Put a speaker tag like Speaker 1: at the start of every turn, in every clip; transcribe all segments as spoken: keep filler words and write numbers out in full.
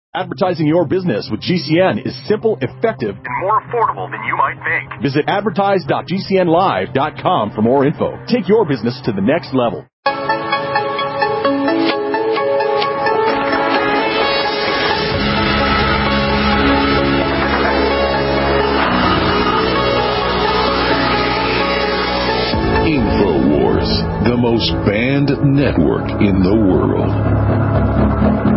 Speaker 1: Advertising your business with G C N is simple, effective, and more affordable than you might think. Visit advertise dot g c n live dot com for more info. Take your business to the next level.
Speaker 2: InfoWars, the most banned network in the world.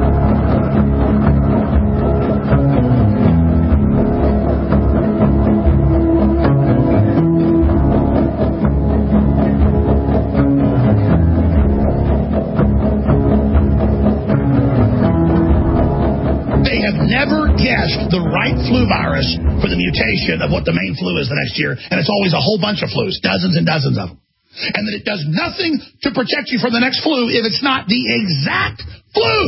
Speaker 3: The right flu virus for the mutation of what the main flu is the next year, and it's always a whole bunch of flus, dozens and dozens of them. And that it does nothing to protect you from the next flu if it's not the exact flu.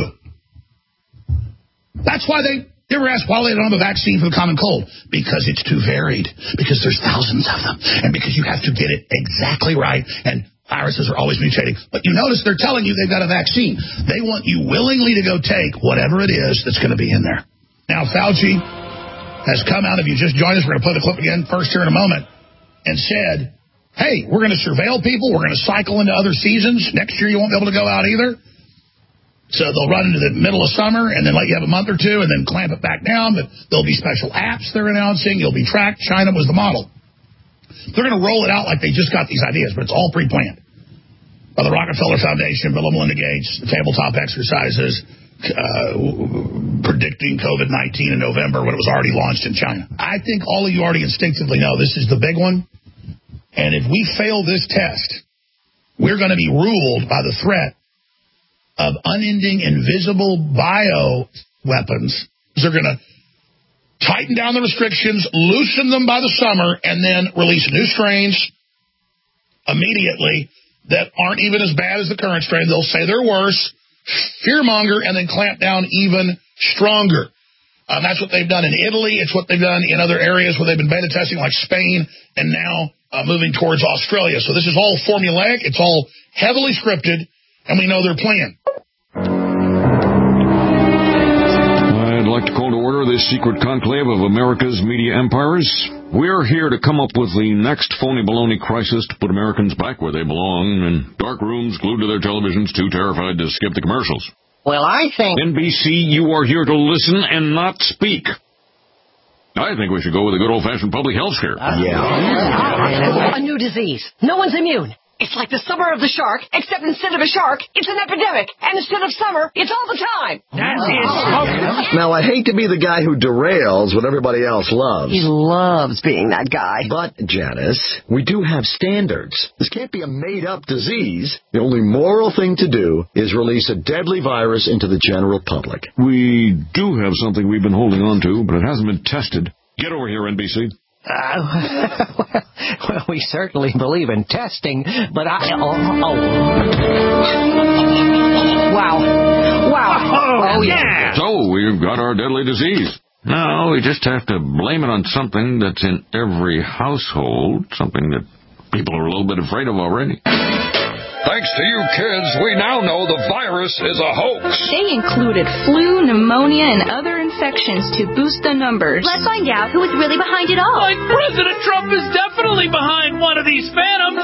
Speaker 3: That's why they never ask why they don't have a vaccine for the common cold. Because it's too varied. Because there's thousands of them. And because you have to get it exactly right. And viruses are always mutating. But you notice they're telling you they've got a vaccine. They want you willingly to go take whatever it is that's going to be in there. Now, Fauci has come out, if you just joined us, we're going to play the clip again first here in a moment, and said, hey, we're going to surveil people, we're going to cycle into other seasons, next year you won't be able to go out either. So they'll run into the middle of summer and then let you have a month or two and then clamp it back down, but there'll be special apps they're announcing, you'll be tracked. China was the model. They're going to roll it out like they just got these ideas, but it's all pre-planned. By the Rockefeller Foundation, Bill and Melinda Gates, the tabletop exercises, Uh, predicting COVID nineteen in November when it was already launched in China. I think all of you already instinctively know this is the big one. And if we fail this test, we're going to be ruled by the threat of unending invisible bio weapons. They're going to tighten down the restrictions, loosen them by the summer, and then release new strains immediately that aren't even as bad as the current strain. They'll say they're worse, fearmonger, and then clamp down even stronger. Um, that's what they've done in Italy. It's what they've done in other areas where they've been beta testing, like Spain, and now uh, moving towards Australia. So this is all formulaic. It's all heavily scripted, and we know their plan.
Speaker 4: I'd like to call to order this secret conclave of America's media empires. We're here to come up with the next phony baloney crisis to put Americans back where they belong, in dark rooms glued to their televisions, too terrified to skip the commercials.
Speaker 5: Well, I think...
Speaker 4: N B C, you are here to listen and not speak. I think we should go with a good old-fashioned public health scare.
Speaker 5: Uh, yeah. A new disease. No one's immune. It's like the summer of the shark, except instead of a shark, it's an epidemic. And instead of summer, it's all the time.
Speaker 6: That is smoke.
Speaker 7: Now, I hate to be the guy who derails what everybody else loves.
Speaker 5: He loves being that guy.
Speaker 7: But, Janice, we do have standards. This can't be a made-up disease. The only moral thing to do is release a deadly virus into the general public.
Speaker 4: We do have something we've been holding on to, but it hasn't been tested. Get over here, N B C.
Speaker 6: Uh, well, well, we certainly believe in testing, but I... Oh, oh. Wow. Wow.
Speaker 4: Oh, yeah. So, we've got our deadly disease. Now, we just have to blame it on something that's in every household, something that people are a little bit afraid of already.
Speaker 8: Thanks to you kids, we now know the virus is a hoax.
Speaker 9: They included flu, pneumonia, and other infections to boost the numbers.
Speaker 10: Let's find out who is really behind it all.
Speaker 11: Like President Trump is definitely behind one of these phantoms.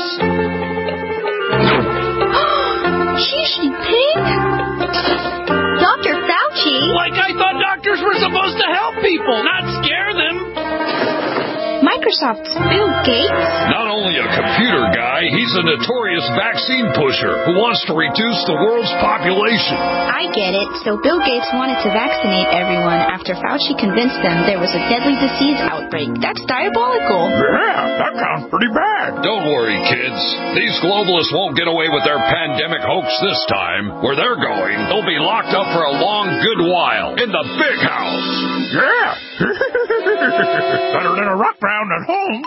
Speaker 10: Xi Jinping? Doctor Fauci?
Speaker 11: Like I thought doctors were supposed to help people, not scare them.
Speaker 9: Microsoft's Bill Gates?
Speaker 8: Not only a computer guy, he's a notorious vaccine pusher who wants to reduce the world's population.
Speaker 9: I get it. So Bill Gates wanted to vaccinate everyone after Fauci convinced them there was a deadly disease outbreak. That's diabolical.
Speaker 8: Yeah, that sounds pretty bad. Don't worry, kids. These globalists won't get away with their pandemic hoax this time. Where they're going, they'll be locked up for a long, good while in the big house. Yeah. Better than a rock round at home.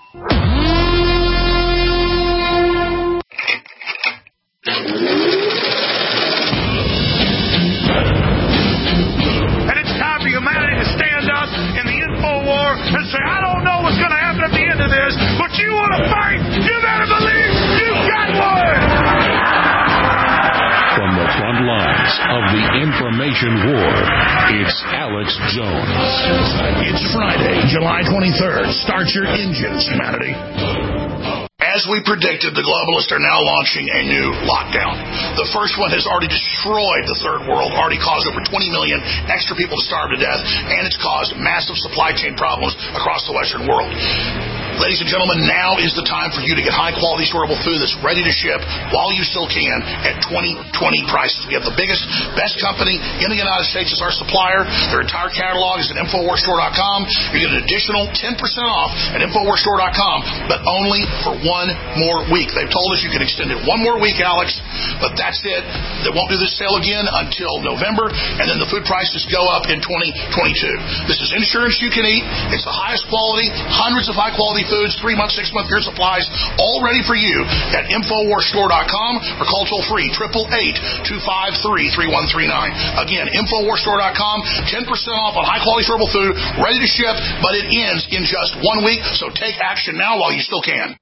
Speaker 12: And it's time for humanity to stand up in the info war and say, I don't know what's going to happen at the end of this, but you want to fight, you better believe you got one!
Speaker 2: From the front lines of the information information war. It's Alex Jones.
Speaker 3: It's Friday, July twenty-third. Start your engines, humanity. As we predicted, the globalists are now launching a new lockdown. The first one has already destroyed the third world, already caused over twenty million extra people to starve to death, and it's caused massive supply chain problems across the Western world. Ladies and gentlemen, now is the time for you to get high-quality, storable food that's ready to ship while you still can at twenty twenty prices. We have the biggest, best company in the United States as our supplier. Their entire catalog is at Infowars Store dot com. You get an additional ten percent off at Infowars Store dot com, but only for one more week. They've told us you can extend it one more week, Alex, but that's it. They won't do this sale again until November, and then the food prices go up in twenty twenty-two. This is insurance you can eat. It's the highest quality, hundreds of high-quality foods, three-month, six-month year supplies, all ready for you at Infowars Store dot com or call toll-free, eight eight eight, two five three, three one three nine. Again, Infowars Store dot com, ten percent off on high-quality storable food, ready to ship, but it ends in just one week, so take action now while you still can.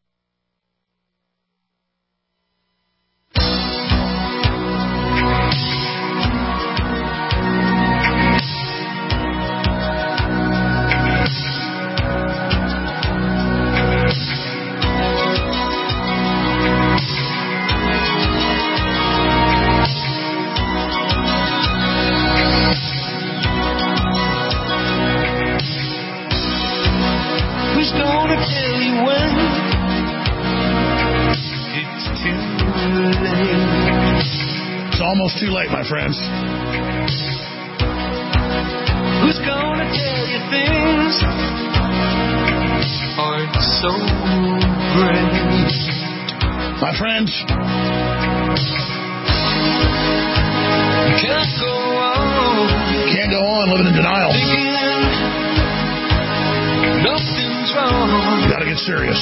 Speaker 3: Almost too late, my friends.
Speaker 13: Who's gonna tell you things aren't so great?
Speaker 3: My friends,
Speaker 13: you can't go on.
Speaker 3: Can't go on living in denial.
Speaker 13: Nothing's wrong.
Speaker 3: You gotta get serious.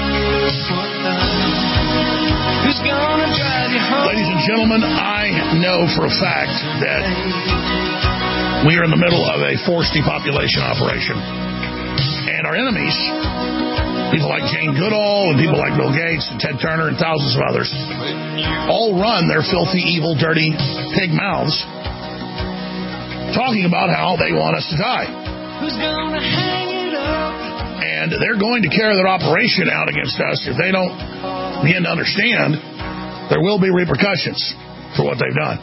Speaker 13: Who's gonna drive you home?
Speaker 3: Ladies and gentlemen, I know for a fact that we are in the middle of a forced depopulation operation. And our enemies, people like Jane Goodall and people like Bill Gates and Ted Turner and thousands of others, all run their filthy, evil, dirty pig mouths talking about how they want us to die.
Speaker 13: Who's gonna hang it up?
Speaker 3: And they're going to carry their operation out against us if they don't begin to understand there will be repercussions for what they've done.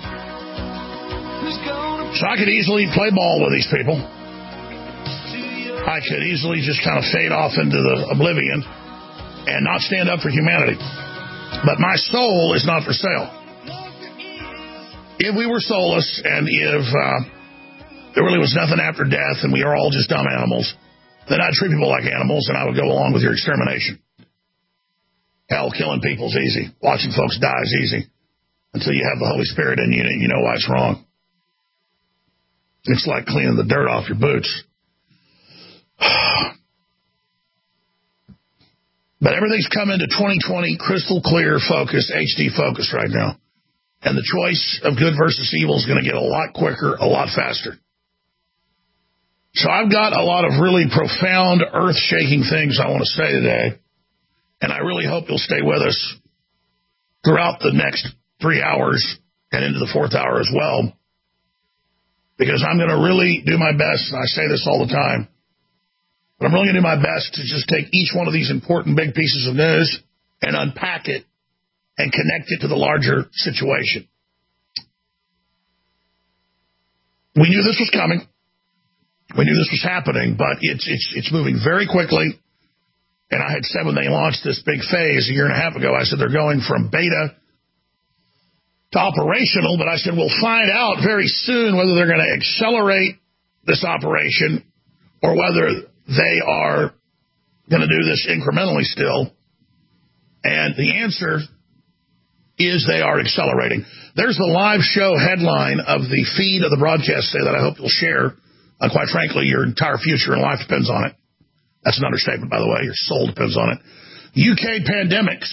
Speaker 3: So I could easily play ball with these people. I could easily just kind of fade off into the oblivion and not stand up for humanity. But my soul is not for sale. If we were soulless and if uh, there really was nothing after death and we are all just dumb animals, then I'd treat people like animals and I would go along with your extermination. Hell, killing people's easy. Watching folks die is easy. Until you have the Holy Spirit in you and you know why it's wrong. It's like cleaning the dirt off your boots. But everything's come into twenty twenty crystal clear focus, H D focus right now. And the choice of good versus evil is going to get a lot quicker, a lot faster. So I've got a lot of really profound, earth-shaking things I want to say today. And I really hope you'll stay with us throughout the next three hours and into the fourth hour as well. Because I'm going to really do my best, and I say this all the time, but I'm really going to do my best to just take each one of these important big pieces of news and unpack it and connect it to the larger situation. We knew this was coming. We knew this was happening, but it's it's it's moving very quickly. And I had said when they launched this big phase a year and a half ago, I said they're going from beta to operational, but I said we'll find out very soon whether they're going to accelerate this operation or whether they are going to do this incrementally still. And the answer is they are accelerating. There's the live show headline of the feed of the broadcast today that I hope you'll share. Uh, quite frankly, your entire future in life depends on it. That's an understatement, by the way. Your soul depends on it. U K pandemics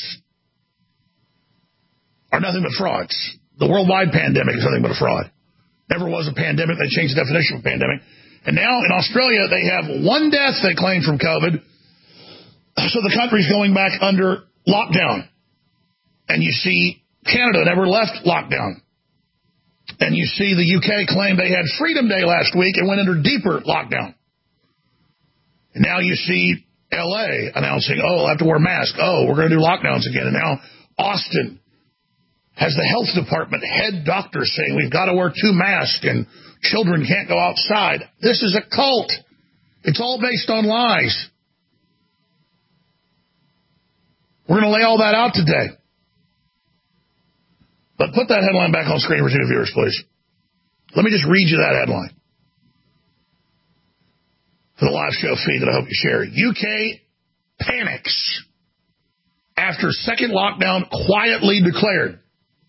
Speaker 3: are nothing but frauds. The worldwide pandemic is nothing but a fraud. Never was a pandemic. They changed the definition of a pandemic. And now in Australia, they have one death they claim from COVID. So the country's going back under lockdown. And you see Canada never left lockdown. And you see the U K claim they had Freedom Day last week and went under deeper lockdown. And now you see L A announcing, oh, I'll have to wear masks. Oh, we're going to do lockdowns again. And now Austin has the health department head doctor saying we've got to wear two masks and children can't go outside. This is a cult. It's all based on lies. We're going to lay all that out today. But put that headline back on screen for two viewers, please. Let me just read you that headline for the live show feed that I hope you share. U K panics after second lockdown quietly declared.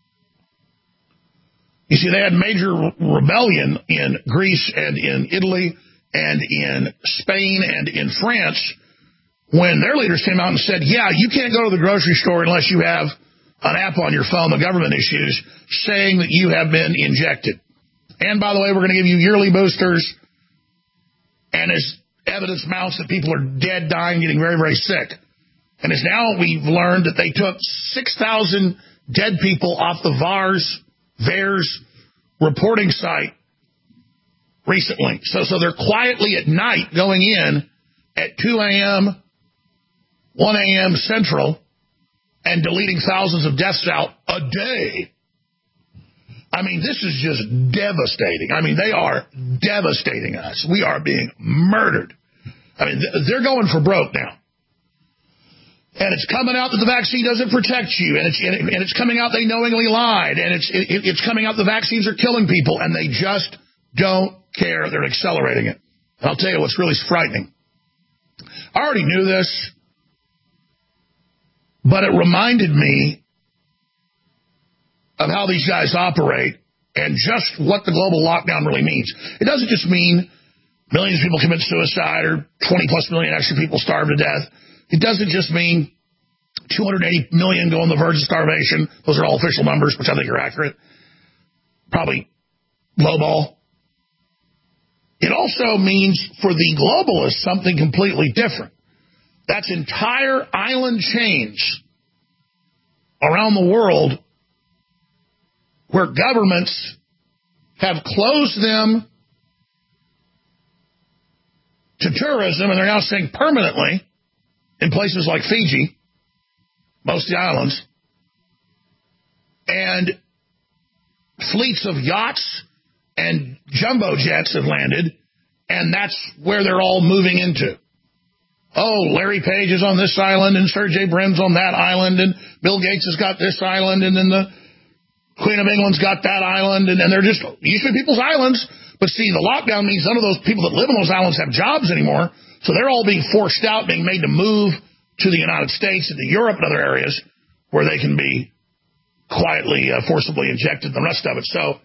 Speaker 3: You see, they had major rebellion in Greece and in Italy and in Spain and in France when their leaders came out and said, yeah, you can't go to the grocery store unless you have an app on your phone, the government issues, saying that you have been injected. And by the way, we're going to give you yearly boosters. And as evidence mounts that people are dead, dying, getting very, very sick. And as now we've learned that they took six thousand dead people off the V A R S, V A E R S reporting site recently. So, so they're quietly at night going in at two a.m., one a.m. Central, and deleting thousands of deaths out a day. I mean, this is just devastating. I mean, they are devastating us. We are being murdered. I mean, they're going for broke now. And it's coming out that the vaccine doesn't protect you. And it's, and it's coming out they knowingly lied. And it's, it, it's coming out the vaccines are killing people. And they just don't care. They're accelerating it. And I'll tell you what's really frightening. I already knew this. But it reminded me of how these guys operate and just what the global lockdown really means. It doesn't just mean millions of people commit suicide or twenty plus million extra people starve to death. It doesn't just mean two hundred eighty million go on the verge of starvation. Those are all official numbers, which I think are accurate. Probably lowball. It also means for the globalists something completely different. That's entire island chains around the world where governments have closed them to tourism, and they're now saying permanently in places like Fiji, most of the islands, and fleets of yachts and jumbo jets have landed, and that's where they're all moving into. Oh, Larry Page is on this island, and Sergey Brin's on that island, and Bill Gates has got this island, and then the Queen of England's got that island, and, and they're just used to be people's islands. But see, the lockdown means none of those people that live on those islands have jobs anymore, so they're all being forced out, being made to move to the United States and to Europe and other areas where they can be quietly, uh, forcibly injected, the rest of it. So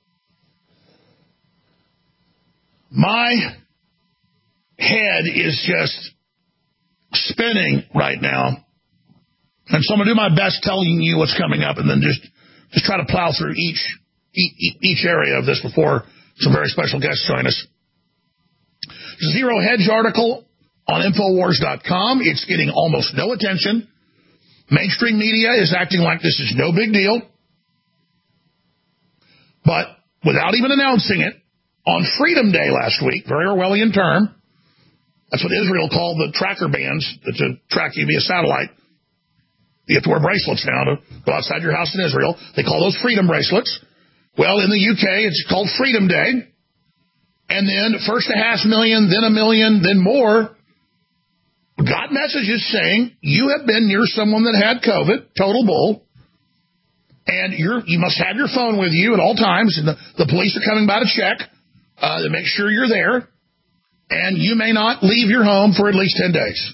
Speaker 3: my head is just spinning right now. And so I'm going to do my best telling you what's coming up and then just, just try to plow through each, each, each area of this before some very special guests join us. Zero Hedge article on Infowars dot com. It's getting almost no attention. Mainstream media is acting like this is no big deal. But without even announcing it, on Freedom Day last week, very Orwellian term, that's what Israel called the tracker bands to track you via satellite. You have to wear bracelets now to go outside your house in Israel. They call those freedom bracelets. Well, in the U K, it's called Freedom Day. And then first a half million, then a million, then more got messages saying you have been near someone that had COVID, total bull, and you're, you must have your phone with you at all times, and the, the police are coming by to check uh, to make sure you're there, and you may not leave your home for at least ten days.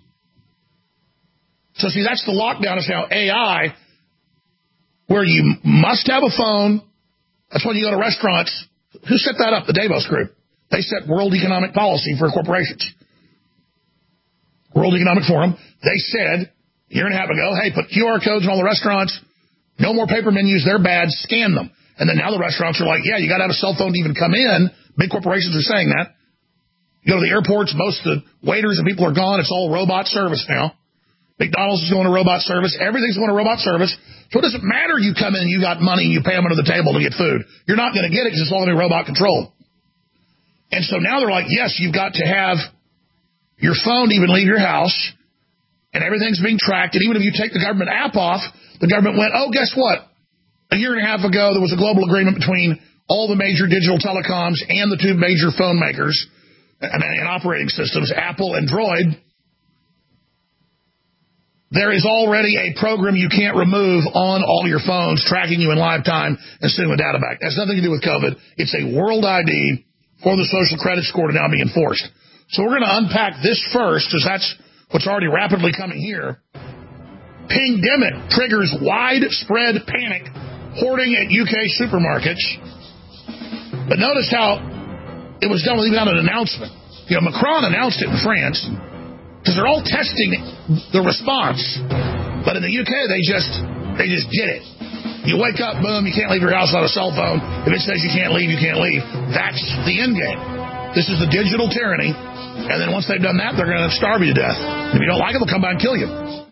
Speaker 3: So, see, that's the lockdown. It's now A I, where you must have a phone. That's when you go to restaurants. Who set that up? The Davos Group. They set world economic policy for corporations. World Economic Forum. They said a year and a half ago, hey, put Q R codes in all the restaurants. No more paper menus. They're bad. Scan them. And then now the restaurants are like, yeah, you got to have a cell phone to even come in. Big corporations are saying that. You go to the airports, most of the waiters and people are gone. It's all robot service now. McDonald's is going to robot service. Everything's going to robot service. So it doesn't matter you come in and you got money and you pay them under the table to get food. You're not going to get it because it's all under robot control. And so now they're like, yes, you've got to have your phone to even leave your house, and everything's being tracked. And even if you take the government app off, the government went, oh, guess what? A year and a half ago, there was a global agreement between all the major digital telecoms and the two major phone makers and, and operating systems, Apple and Droid. There is already a program you can't remove on all your phones, tracking you in live time and sending the data back. It has nothing to do with COVID. It's a world I D for the social credit score to now be enforced. So we're going to unpack this first, because that's what's already rapidly coming here. Pingdemic triggers widespread panic, hoarding at U K supermarkets. But notice how it was done without an announcement. You know, Macron announced it in France, because they're all testing the response. But in the U K, they just they just did it. You wake up, boom, you can't leave your house without a cell phone. If it says you can't leave, you can't leave. That's the end game. This is the digital tyranny. And then once they've done that, they're going to starve you to death. And if you don't like it, they'll come by and kill you.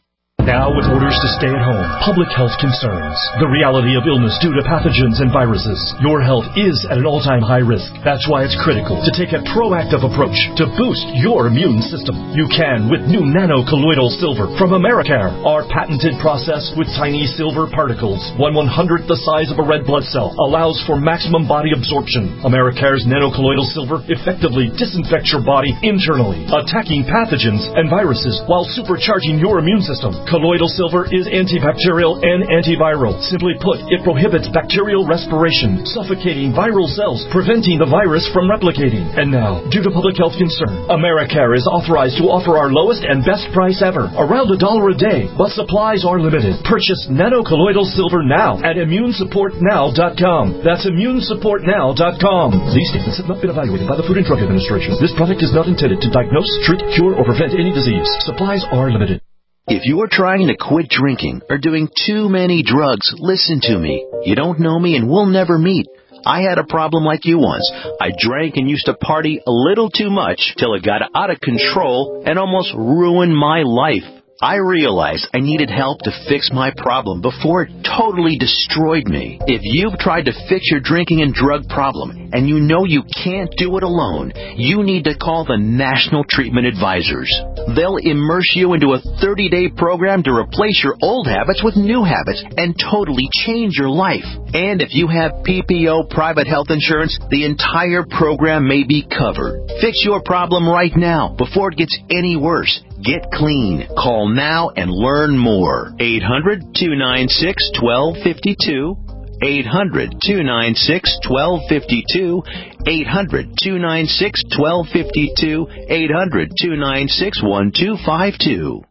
Speaker 14: Now with orders to stay at home, public health concerns, the reality of illness due to pathogens and viruses, your health is at an all-time high risk. That's why it's critical to take a proactive approach to boost your immune system. You can with new nano-colloidal silver from Americare, our patented process with tiny silver particles, one one-hundredth the size of a red blood cell, allows for maximum body absorption. Americare's nano-colloidal silver effectively disinfects your body internally, attacking pathogens and viruses while supercharging your immune system. Colloidal silver is antibacterial and antiviral. Simply put, it prohibits bacterial respiration, suffocating viral cells, preventing the virus from replicating. And now, due to public health concern, Americare is authorized to offer our lowest and best price ever, around a dollar a day, but supplies are limited. Purchase nano-colloidal silver now at immune support now dot com. That's immune support now dot com. These statements have not been evaluated by the Food and Drug Administration. This product is not intended to diagnose, treat, cure, or prevent any disease. Supplies are limited.
Speaker 15: If you are trying to quit drinking or doing too many drugs, listen to me. You don't know me and we'll never meet. I had a problem like you once. I drank and used to party a little too much till it got out of control and almost ruined my life. I realized I needed help to fix my problem before it totally destroyed me. If you've tried to fix your drinking and drug problem and you know you can't do it alone, you need to call the National Treatment Advisors. They'll immerse you into a thirty-day program to replace your old habits with new habits and totally change your life. And if you have P P O private health insurance, the entire program may be covered. Fix your problem right now before it gets any worse. Get clean. Call now and learn more. eight hundred, two nine six, one two five two. eight hundred, two nine six, one two five two. eight hundred, two nine six, one two five two. eight hundred, two nine six, one two five two.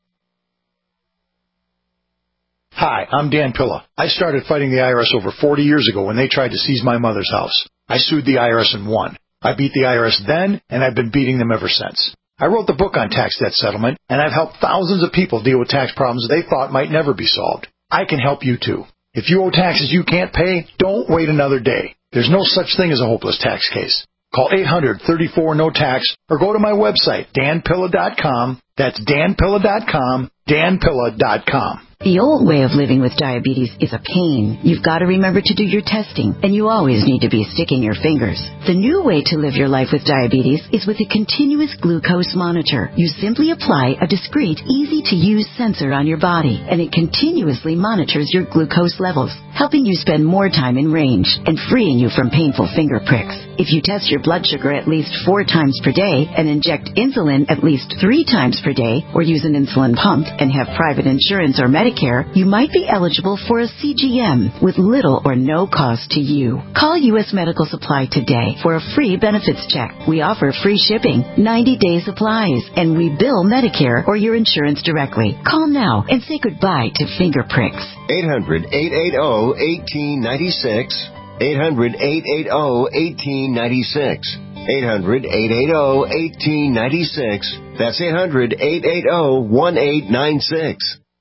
Speaker 16: Hi, I'm Dan Pilla. I started fighting the I R S over forty years ago when they tried to seize my mother's house. I sued the I R S and won. I beat the I R S then, and I've been beating them ever since. I wrote the book on tax debt settlement, and I've helped thousands of people deal with tax problems they thought might never be solved. I can help you too. If you owe taxes you can't pay, don't wait another day. There's no such thing as a hopeless tax case. Call eight hundred, thirty-four, no tax or go to my website, dan pilla dot com. That's dan pilla dot com, dan pilla dot com.
Speaker 17: The old way of living with diabetes is a pain. You've got to remember to do your testing, and you always need to be sticking your fingers. The new way to live your life with diabetes is with a continuous glucose monitor. You simply apply a discreet, easy-to-use sensor on your body, and it continuously monitors your glucose levels, helping you spend more time in range and freeing you from painful finger pricks. If you test your blood sugar at least four times per day and inject insulin at least three times per day, or use an insulin pump and have private insurance or Medicare, you might be eligible for a C G M with little or no cost to you. Call U S Medical Supply today for a free benefits check. We offer free shipping, ninety-day supplies, and we bill Medicare or your insurance directly. Call now and say goodbye to finger pricks.
Speaker 18: eight hundred, eight eight zero, one eight nine six. eight hundred, eight eight zero, one eight nine six. eight hundred, eight eight zero, one eight nine six. That's eight hundred, eight eight zero, one eight nine six.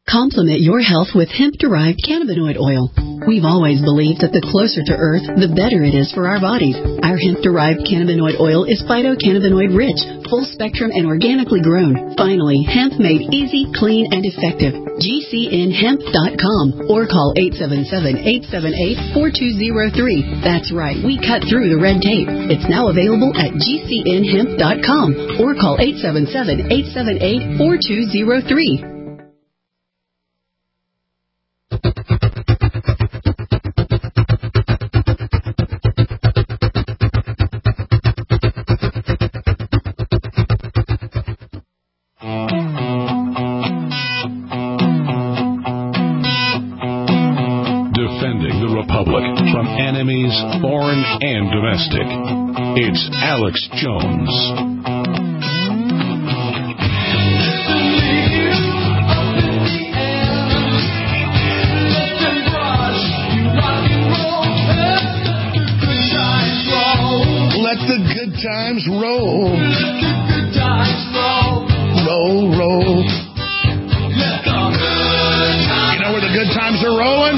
Speaker 19: Complement your health with hemp-derived cannabinoid oil. We've always believed that the closer to Earth, the better it is for our bodies. Our hemp-derived cannabinoid oil is phytocannabinoid rich, full spectrum, and organically grown. Finally, hemp made easy, clean, and effective. G C N hemp dot com or call eight seven seven, eight seven eight, four two zero three. That's right, we cut through the red tape. It's now available at G C N hemp dot com or call eight seven seven, eight seven eight, four two zero three.
Speaker 2: Defending the Republic from enemies, foreign and domestic. It's Alex Jones.
Speaker 3: Let the good times roll. Roll, roll. You know where the good times are rolling?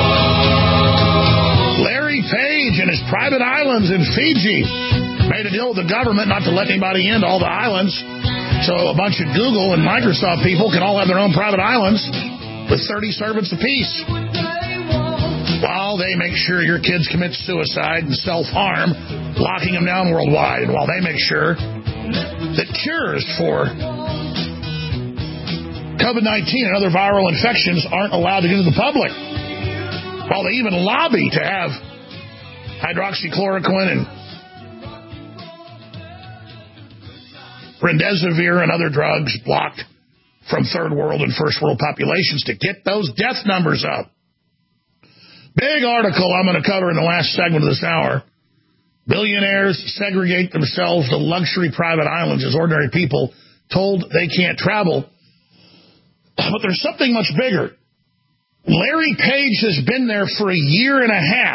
Speaker 3: Larry Page and his private islands in Fiji made a deal with the government not to let anybody into all the islands. So a bunch of Google and Microsoft people can all have their own private islands with thirty servants apiece. While they make sure your kids commit suicide and self-harm, locking them down worldwide, and while they make sure that cures for COVID nineteen and other viral infections aren't allowed to get to the public, while they even lobby to have hydroxychloroquine and remdesivir and other drugs blocked from third world and first world populations to get those death numbers up. Big article I'm going to cover in the last segment of this hour. Billionaires segregate themselves to luxury private islands as ordinary people told they can't travel. But there's something much bigger. Larry Page has been there for a year and a half.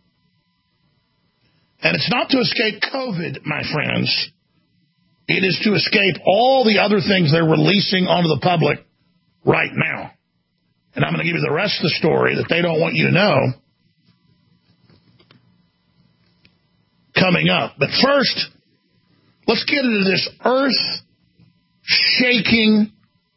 Speaker 3: And it's not to escape COVID, my friends. It is to escape all the other things they're releasing onto the public right now. And I'm going to give you the rest of the story that they don't want you to know coming up. But first, let's get into this earth-shaking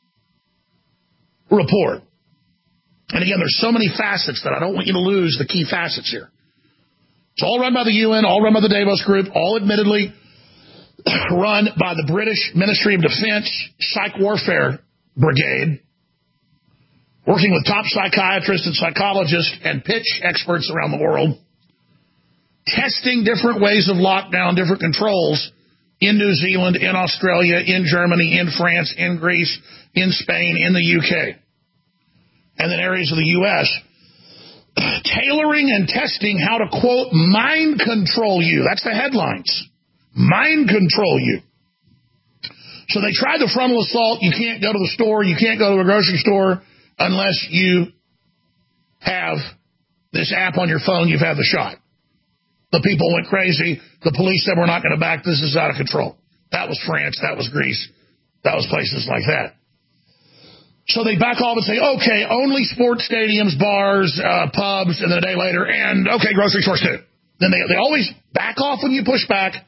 Speaker 3: report. And again, there's so many facets that I don't want you to lose the key facets here. It's all run by the U N, all run by the Davos Group, all admittedly run by the British Ministry of Defense Psych Warfare Brigade, working with top psychiatrists and psychologists and pitch experts around the world, testing different ways of lockdown, different controls in New Zealand, in Australia, in Germany, in France, in Greece, in Spain, in the U K, and then areas of the U S, tailoring and testing how to, quote, mind control you. That's the headlines. Mind control you. So they tried the frontal assault. You can't go to the store. You can't go to a grocery store unless you have this app on your phone. You've had the shot. The people went crazy. The police said, we're not going to back this. This is out of control. That was France. That was Greece. That was places like that. So they back off and say, okay, only sports stadiums, bars, uh, pubs, and then a day later, and okay, grocery stores too. Then they, they always back off when you push back.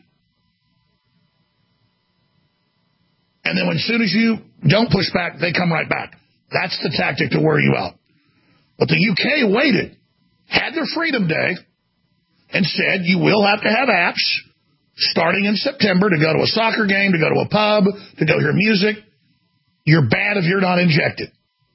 Speaker 3: And then as soon as you don't push back, they come right back. That's the tactic to wear you out. But the U K waited, had their Freedom Day, and said you will have to have apps starting in September to go to a soccer game, to go to a pub, to go hear music. You're bad if you're not injected.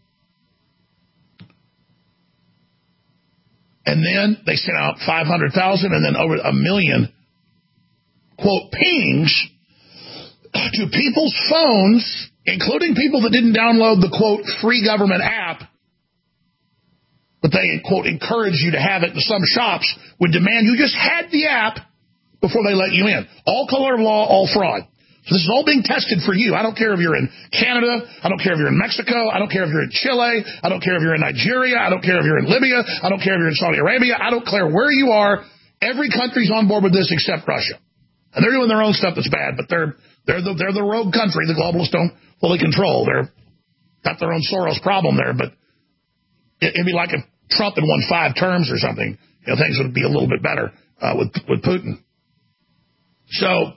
Speaker 3: And then they sent out five hundred thousand and then over a million, quote, pings to people's phones, including people that didn't download the, quote, free government app, but they, quote, encourage you to have it. And some shops would demand you just had the app before they let you in. All color of law, all fraud. So this is all being tested for you. I don't care if you're in Canada. I don't care if you're in Mexico. I don't care if you're in Chile. I don't care if you're in Nigeria. I don't care if you're in Libya. I don't care if you're in Saudi Arabia. I don't care where you are. Every country's on board with this except Russia. And they're doing their own stuff that's bad, but they're they're the, they're the rogue country the globalists don't fully control. They're got their own Soros problem there, but it, it'd be like if Trump had won five terms or something. You know, things would be a little bit better uh, with with Putin. So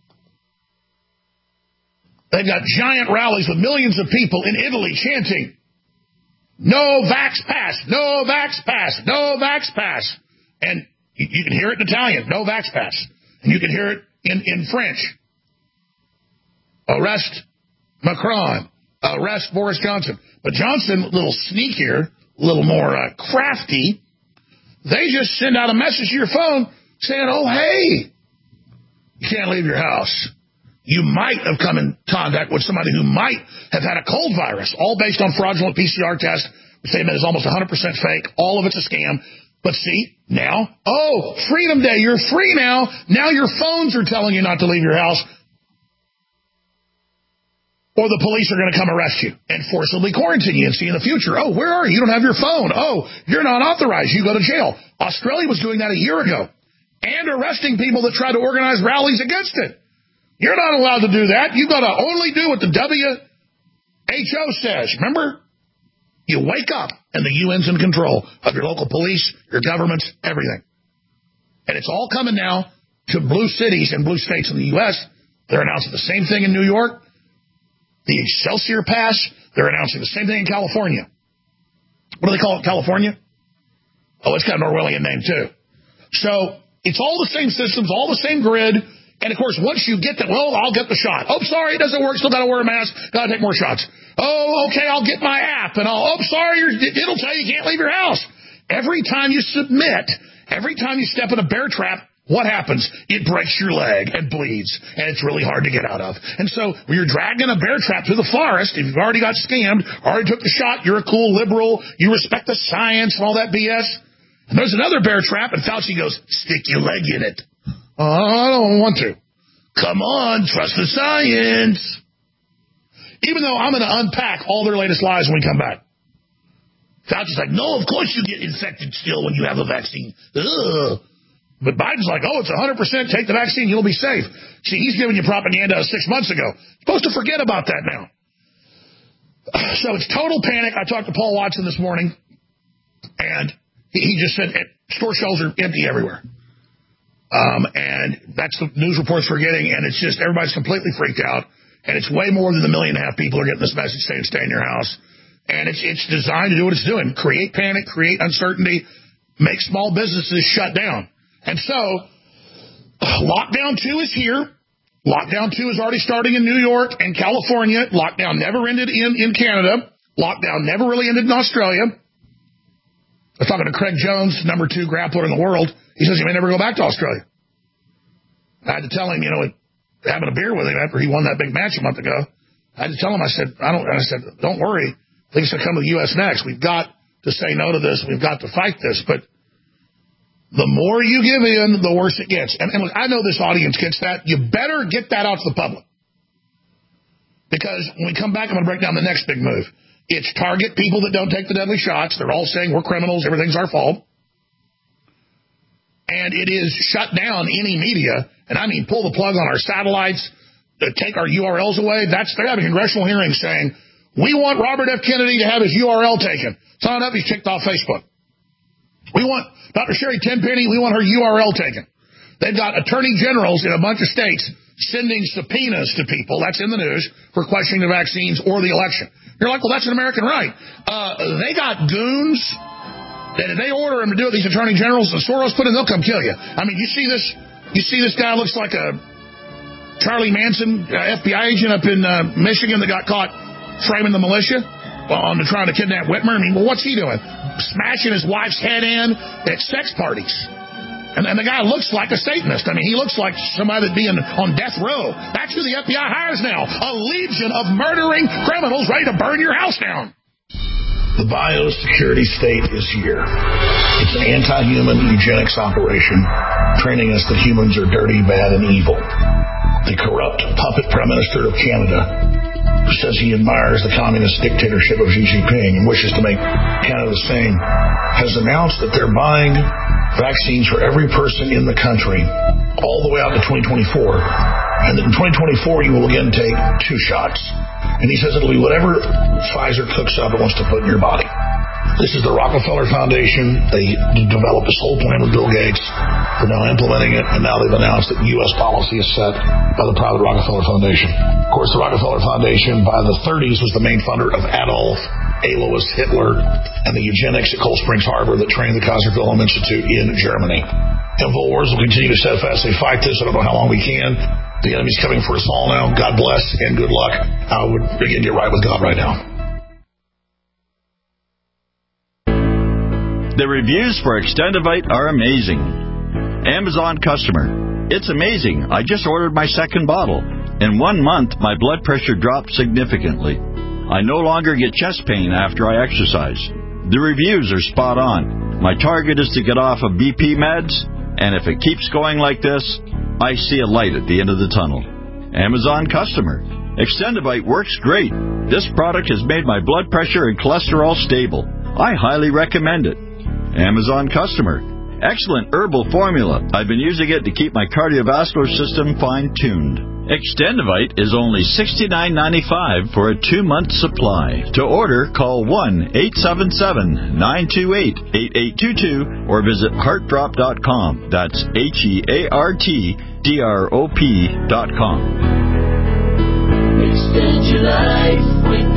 Speaker 3: they've got giant rallies with millions of people in Italy chanting, "No vax pass, no vax pass, no vax pass." And you, you can hear it in Italian, "No vax pass." And you can hear it in, in French. Arrest Macron. Arrest Boris Johnson. But Johnson, a little sneakier, a little more uh, crafty, they just send out a message to your phone saying, "Oh, hey, you can't leave your house. You might have come in contact with somebody who might have had a cold virus," all based on fraudulent P C R tests, saying that it's almost one hundred percent fake. All of it's a scam. But see, now, oh, Freedom Day, you're free now. Now your phones are telling you not to leave your house. Or the police are going to come arrest you and forcibly quarantine you and see in the future, "Oh, where are you? You don't have your phone. Oh, you're not authorized. You go to jail." Australia was doing that a year ago and arresting people that tried to organize rallies against it. You're not allowed to do that. You've got to only do what the W H O says. Remember? You wake up and the U N's in control of your local police, your governments, everything. And it's all coming now to blue cities and blue states in the U S. They're announcing the same thing in New York. The Excelsior Pass, they're announcing the same thing in California. What do they call it, California? Oh, it's got an Orwellian name, too. So it's all the same systems, all the same grid. And, of course, once you get that, well, I'll get the shot. Oh, sorry, it doesn't work. Still got to wear a mask. Got to take more shots. Oh, okay, I'll get my app. And I'll, oh, sorry, it'll tell you you can't leave your house. Every time you submit, every time you step in a bear trap, what happens? It breaks your leg and bleeds, and it's really hard to get out of. And so when you're dragging a bear trap through the forest, if you've already got scammed, already took the shot, you're a cool liberal, you respect the science and all that B S, and there's another bear trap, and Fauci goes, "Stick your leg in it." Oh, I don't want to. Come on, trust the science. Even though I'm going to unpack all their latest lies when we come back. Fauci's like, "No, of course you get infected still when you have a vaccine." Ugh. But Biden's like, "Oh, it's one hundred percent. Take the vaccine. You'll be safe." See, he's giving you propaganda six months ago. You're supposed to forget about that now. So it's total panic. I talked to Paul Watson this morning, and he, he just said store shelves are empty everywhere. Um, and that's the news reports we're getting, and it's just everybody's completely freaked out. And it's way more than the million and a half people are getting this message saying stay in your house. And it's it's designed to do what it's doing. Create panic, create uncertainty, make small businesses shut down. And so, lockdown two is here. Lockdown two is already starting in New York and California. Lockdown never ended in, in Canada. Lockdown never really ended in Australia. I was talking to Craig Jones, number two grappler in the world. He says he may never go back to Australia. I had to tell him, you know, having a beer with him after he won that big match a month ago, I had to tell him, I said, I don't, I said, don't worry. Things will come to the U S next. We've got to say no to this. We've got to fight this. But the more you give in, the worse it gets. And, and look, I know this audience gets that. You better get that out to the public. Because when we come back, I'm going to break down the next big move. It's target people that don't take the deadly shots. They're all saying we're criminals. Everything's our fault. And it is shut down any media. And I mean, pull the plug on our satellites, take our U R Ls away. That's, they're having congressional hearings saying, we want Robert F. Kennedy to have his U R L taken. It's not enough he's kicked off Facebook. We want Doctor Sherry Tenpenny, we want her U R L taken. They've got attorney generals in a bunch of states sending subpoenas to people, that's in the news, for questioning the vaccines or the election. You're like, well, that's an American right. Uh, they got goons that if they order them to do it, these attorney generals, and Soros put in, they'll come kill you. I mean, you see this, you see this guy looks like a Charlie Manson, uh, F B I agent up in uh, Michigan that got caught framing the militia on the trying to kidnap Whitmer. I mean, well, what's he doing? Smashing his wife's head in at sex parties. And, and the guy looks like a Satanist. I mean, he looks like somebody that'd be in, on death row. That's who the F B I hires now. A legion of murdering criminals ready to burn your house down. The biosecurity state is here. It's an anti-human eugenics operation, training us that humans are dirty, bad, and evil. The corrupt puppet Prime Minister of Canada, who says he admires the communist dictatorship of Xi Jinping and wishes to make Canada the same, has announced that they're buying vaccines for every person in the country all the way out to twenty twenty-four. And that in twenty twenty-four, you will again take two shots. And he says it'll be whatever Pfizer cooks up and wants to put in your body. This is the Rockefeller Foundation. They developed this whole plan with Bill Gates. They're now implementing it, and now they've announced that U S policy is set by the private Rockefeller Foundation. Of course, the Rockefeller Foundation by the thirties was the main funder of Adolf, Alois Hitler, and the eugenics at Cold Springs Harbor that trained the Kaiser Wilhelm Institute in Germany. InfoWars will continue to steadfastly fight this. I don't know how long we can. The enemy's coming for us all now. God bless and good luck. I would, again, get right with God right now.
Speaker 20: The reviews for Extendivite are amazing. Amazon customer. It's amazing. I just ordered my second bottle. In one month, my blood pressure dropped significantly. I no longer get chest pain after I exercise. The reviews are spot on. My target is to get off of B P meds, and if it keeps going like this, I see a light at the end of the tunnel. Amazon customer. Extendivite works great. This product has made my blood pressure and cholesterol stable. I highly recommend it. Amazon customer. Excellent herbal formula. I've been using it to keep my cardiovascular system fine-tuned. Extendivite is only sixty-nine ninety-five for a two-month supply. To order, call one eight seven seven, nine two eight, eight eight two two or visit heart drop dot com. That's H E A R T D R O P dot com.
Speaker 13: Extend your life with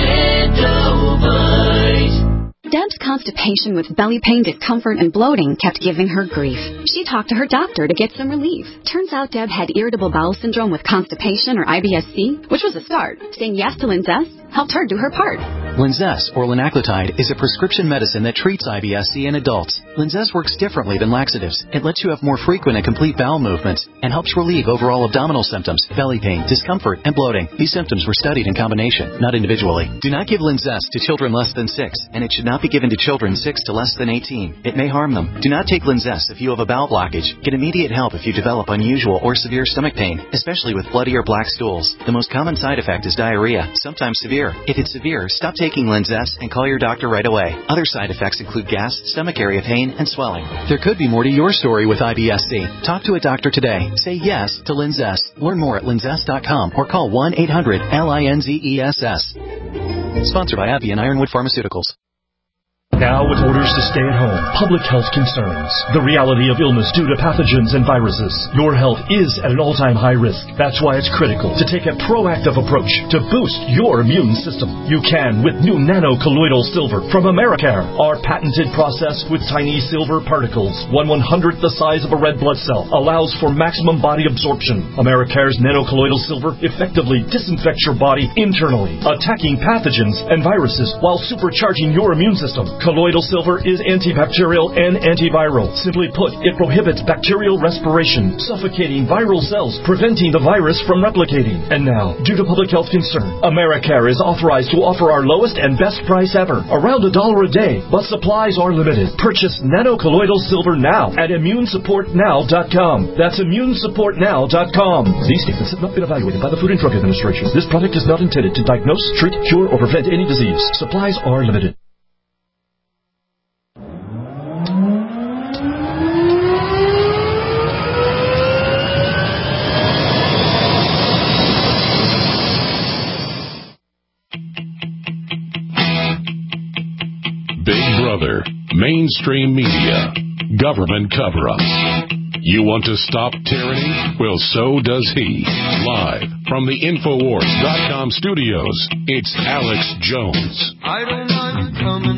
Speaker 13: Extendivite.
Speaker 21: Deb's constipation with belly pain, discomfort, and bloating kept giving her grief. She talked to her doctor to get some relief. Turns out Deb had irritable bowel syndrome with constipation, or I B S C, which was a start. Saying yes to Linzess helped her do her part.
Speaker 22: Linzess, or linaclotide, is a prescription medicine that treats I B S C in adults. Linzess works differently than laxatives. It lets you have more frequent and complete bowel movements and helps relieve overall abdominal symptoms, belly pain, discomfort, and bloating. These symptoms were studied in combination, not individually. Do not give Linzess to children less than six, and it should not be given to children six to less than eighteen. It may harm them. Do not take Linzess if you have a bowel blockage. Get immediate help if you develop unusual or severe stomach pain, especially with bloody or black stools. The most common side effect is diarrhea, sometimes severe. If it's severe, stop taking Linzess and call your doctor right away. Other side effects include gas, stomach area pain, and swelling. There could be more to your story with I B S C. Talk to a doctor today. Say yes to Linzess. Learn more at linzess dot com or call one eight hundred L I N Z E S S. Sponsored by AbbVie and Ironwood Pharmaceuticals.
Speaker 14: Now with orders to stay at home, public health concerns, the reality of illness due to pathogens and viruses. Your health is at an all-time high risk. That's why it's critical to take a proactive approach to boost your immune system. You can with new nano-colloidal silver from Americare. Our patented process with tiny silver particles, one one-hundredth the size of a red blood cell, allows for maximum body absorption. Americare's nano-colloidal silver effectively disinfects your body internally, attacking pathogens and viruses while supercharging your immune system. Colloidal silver is antibacterial and antiviral. Simply put, it prohibits bacterial respiration, suffocating viral cells, preventing the virus from replicating. And now, due to public health concern, Americare is authorized to offer our lowest and best price ever, around a dollar a day, but supplies are limited. Purchase nano-colloidal silver now at immune support now dot com. That's immune support now dot com. These statements have not been evaluated by the Food and Drug Administration. This product is not intended to diagnose, treat, cure, or prevent any disease. Supplies are limited.
Speaker 2: Big Brother, mainstream media, government cover-ups. You want to stop tyranny? Well, so does he. Live from the Infowars dot com studios, it's Alex Jones.
Speaker 13: I don't mind coming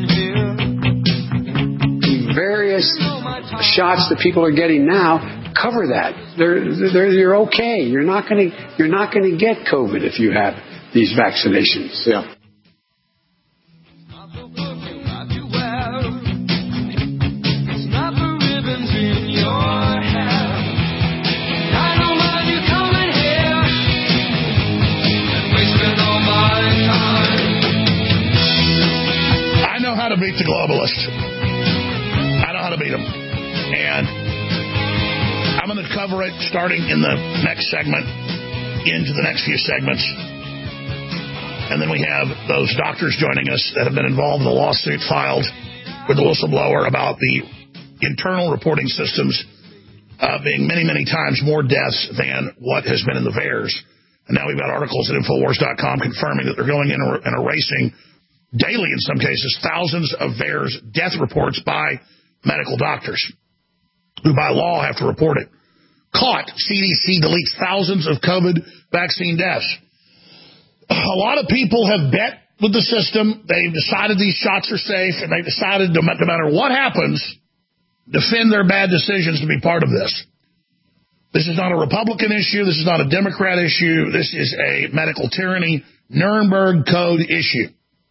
Speaker 13: here.
Speaker 23: Various shots that people are getting now cover that. They're, they're, you're okay. You're not going to you're not going to get COVID if you have these vaccinations. Yeah.
Speaker 3: Beat the globalist. I know how to beat them. And I'm going to cover it starting in the next segment into the next few segments. And then we have those doctors joining us that have been involved in the lawsuit filed with the whistleblower about the internal reporting systems uh, being many, many times more deaths than what has been in the V A E R S. And now we've got articles at Infowars dot com confirming that they're going in and erasing daily, in some cases, thousands of V A E R S death reports by medical doctors who by law have to report it. Caught, C D C deletes thousands of COVID vaccine deaths. A lot of people have bet with the system. They've decided these shots are safe, and they've decided no matter what happens, defend their bad decisions to be part of this. This is not a Republican issue. This is not a Democrat issue. This is a medical tyranny, Nuremberg Code issue.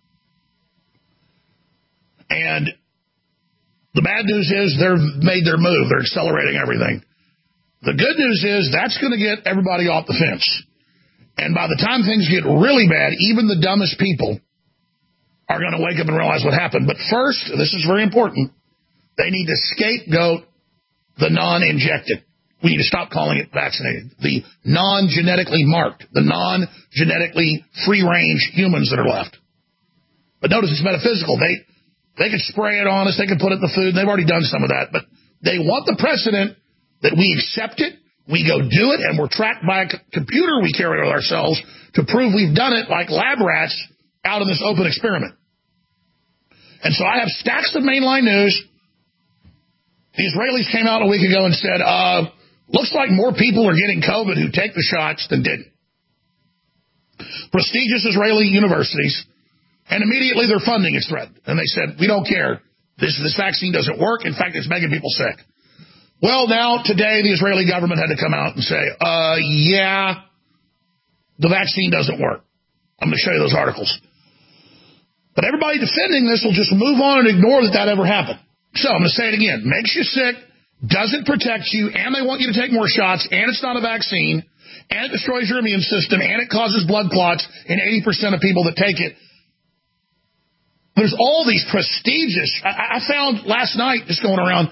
Speaker 3: And the bad news is they've made their move. They're accelerating everything. The good news is that's going to get everybody off the fence. And by the time things get really bad, even the dumbest people are going to wake up and realize what happened. But first, this is very important, they need to scapegoat the non-injected. We need to stop calling it vaccinated. The non-genetically marked, the non-genetically free-range humans that are left. But notice it's metaphysical. They they could spray it on us. They could put it in the food. They've already done some of that. But they want the precedent that we accept it, we go do it, and we're tracked by a c- computer we carry with ourselves to prove we've done it like lab rats out in this open experiment. And so I have stacks of mainline news. The Israelis came out a week ago and said, uh, looks like more people are getting COVID who take the shots than didn't. Prestigious Israeli universities, and immediately their funding is threatened. And they said, we don't care. This, this vaccine doesn't work. In fact, it's making people sick. Well, now, today, the Israeli government had to come out and say, uh, yeah, the vaccine doesn't work. I'm going to show you those articles. But everybody defending this will just move on and ignore that that ever happened. So I'm going to say it again. Makes you sick, doesn't protect you, and they want you to take more shots, and it's not a vaccine, and it destroys your immune system, and it causes blood clots in eighty percent of people that take it. There's all these prestigious, I, I found last night, just going around,